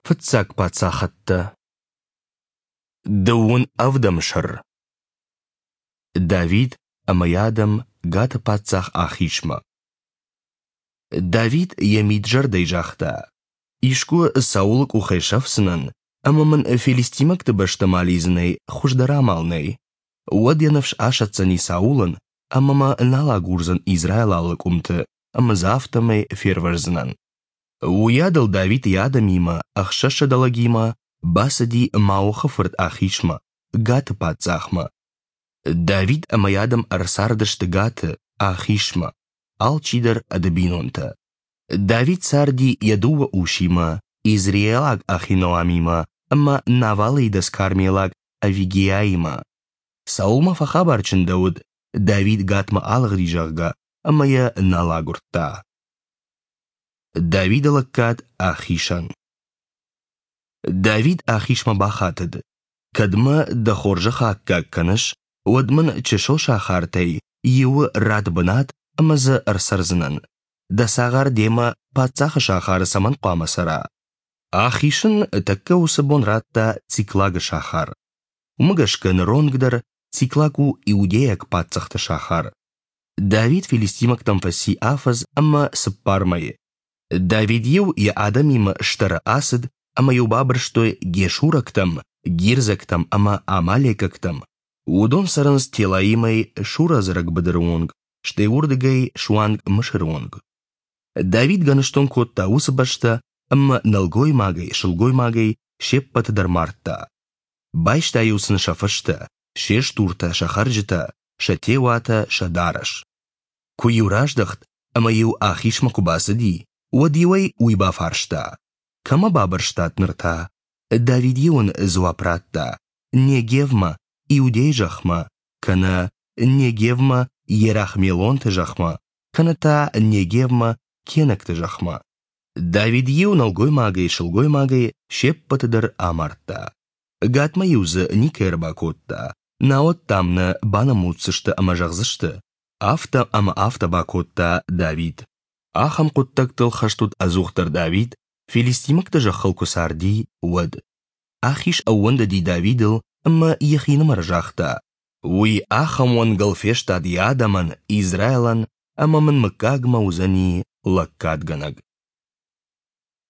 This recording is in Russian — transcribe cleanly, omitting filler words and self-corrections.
فتساك باتساخت دون أفدم شر داويد أما يادم غات باتساخ آخيشما داويد يميد جردي جاختا يشكو ساولك وخيشفسنن أما من فيلستيمك تبشتماليزني خوش درامالني ودينفش آشتسني ساولن أما ما نالاغورزن إزرايلالك أما زافتمي فيرورزنن ويادل داويد يادميما أخشش دلگيما باسدي ماو خفرت آخيشما غات باتساخما داويد أما يادم أرساردشت غات آخيشما алчидер адабинонта. Давид сарди ядува ушима, изриелаг ахиноамима, ама навалейдас кармелаг авигияима. Саулма фахабарчин Дауд, Давид гатма алгрижагга, ама я налагурта. Давид лаккат ахишан. Давид ахишма бахатад. Кадма дахоржаха какканаш, ودمن چشو شاخارتي يو راد بنات أما ز أرسرزنن دا ساغر ديما باتساخ شاخار سمن قام سرا آخيشن تكو سبون راتا تيكلاغ شاخار ومغشكن رونغدر تيكلاغو إوديك باتساخت شاخار داويد فيلستيمك تنفسي آفز أما سبارمي داويد يو يا آدميم شتر آسد أما يو بابرشتوي جيشوركتم جيرزكتم أما آماليككتم ودون سرنس تيلايمي شورازرق بدرونغ شتيوردغي شوانغ مشرونغ داويد غنشتون كوتا وسبشتا أما نلغوي ماغي شلغوي ماغي شيبت درمارتا بايشتا يوسن شفشتا شيش تورتا شخرجتا شتيواتا شدارش كو يوراش دخت أما يو آخيش مكوباسدي وديوي ويبا فارشتا كما بابرشتات نرتا داويد يون زوابراتا نيجيفما إيودي جخما كنا نيجيفما يراخميلون تجخما كنا تا نيجيفما كينك تجخما داويد يو نلغوي ماغي شلغوي ماغي شيبت در آمارتا غاتما يوز نيكير باكوتا ناوت تامنا بانا موتسشتا أما جغزشتا أفتا أما أفتا باكوتا داويد آخم قدتك تلخشتود أزوختر داويد فيلستيمك تجخلكو ساردي ود آخيش أوند دي داويدل أما يخين مرجاختا وي آخم وانقلفشتا دي آدمان إزرايلان أما من مكاغ موزاني لكاد غنق